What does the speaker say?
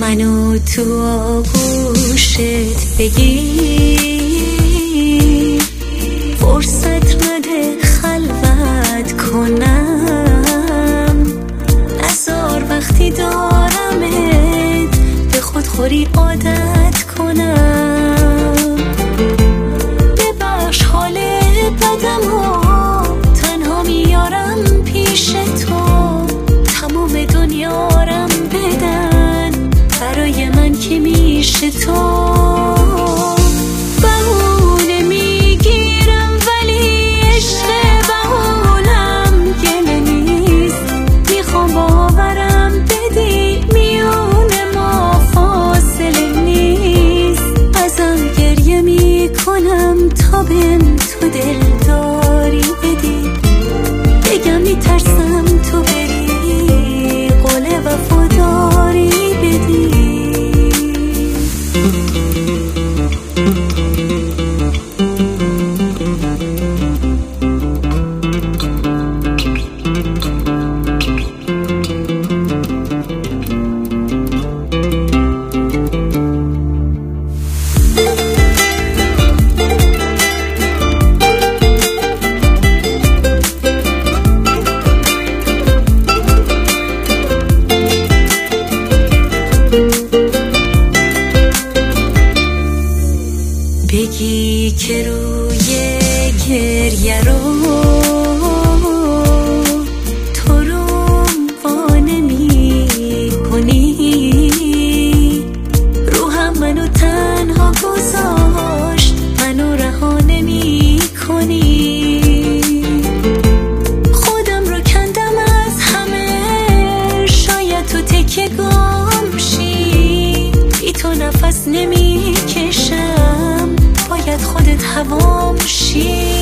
منو تو آغوشت بگیر، فرصت نده خلوت کنم، نذار وقتی دارمت به خودخوری عادت کنم. ببخش حال بدم و تنها میارم پیش تو، تمام دنیارم بدن برای من که میشه تو. بهونه میگیرم ولی عشق بهونم گله نیست، میخوام باورم بدی میون ما فاصله نیست. ازم گریه میکنم تا بهم تو دل داری بدی، بگم میترسم تو بری قول وفاداری بدی. بگی که روی گریه رو تو رو وانمی کنی، روحم منو تنها گذاشت منو رها نمی کنی. خودم رو کندم از همه، شاید تو تکیه گام شی، بی تو نفس نمی کشم، باید خودت هوام شی.